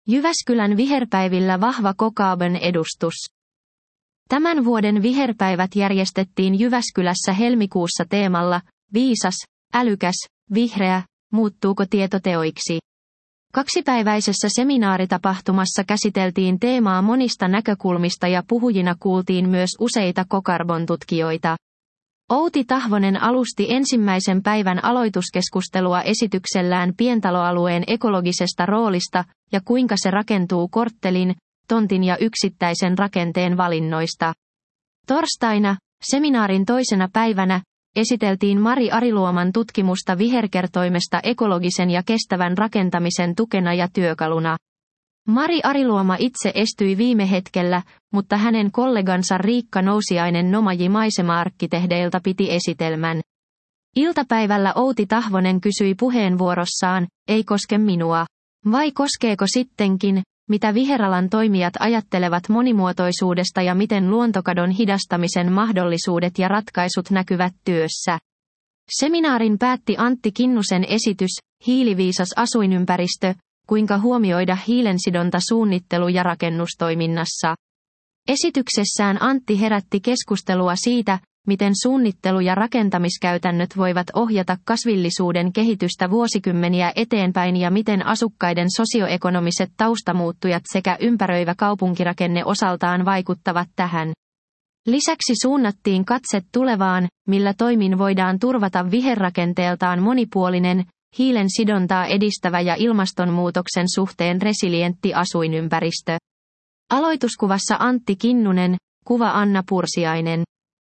Jyväskylän viherpäivillä vahva Kokaaben edustus. Tämän vuoden viherpäivät järjestettiin Jyväskylässä helmikuussa teemalla viisas, älykäs, vihreä, muuttuuko tieto teoiksi? Kaksipäiväisessä seminaaritapahtumassa käsiteltiin teemaa monista näkökulmista ja puhujina kuultiin myös useita Kokarbon-tutkijoita. Outi Tahvonen alusti ensimmäisen päivän aloituskeskustelua esityksellään pientaloalueen ekologisesta roolista ja kuinka se rakentuu korttelin, tontin ja yksittäisen rakenteen valinnoista. Torstaina, seminaarin toisena päivänä, esiteltiin Mari Ariluoman tutkimusta viherkertoimesta ekologisen ja kestävän rakentamisen tukena ja työkaluna. Mari Ariluoma itse estyi viime hetkellä, mutta hänen kollegansa Riikka Nousiainen Nomaji maisema-arkkitehdeilta piti esitelmän. Iltapäivällä Outi Tahvonen kysyi puheenvuorossaan, ei koske minua. Vai koskeeko sittenkin, mitä viheralan toimijat ajattelevat monimuotoisuudesta ja miten luontokadon hidastamisen mahdollisuudet ja ratkaisut näkyvät työssä. Seminaarin päätti Antti Kinnusen esitys, hiiliviisas asuinympäristö, kuinka huomioida hiilensidonta suunnittelu- ja rakennustoiminnassa. Esityksessään Antti herätti keskustelua siitä, miten suunnittelu- ja rakentamiskäytännöt voivat ohjata kasvillisuuden kehitystä vuosikymmeniä eteenpäin ja miten asukkaiden sosioekonomiset taustamuuttujat sekä ympäröivä kaupunkirakenne osaltaan vaikuttavat tähän. Lisäksi suunnattiin katse tulevaan, millä toimin voidaan turvata viherrakenteeltaan monipuolinen, hiilen sidontaa edistävä ja ilmastonmuutoksen suhteen resilientti asuinympäristö. Aloituskuvassa Antti Kinnunen, kuva Anna Pursiainen.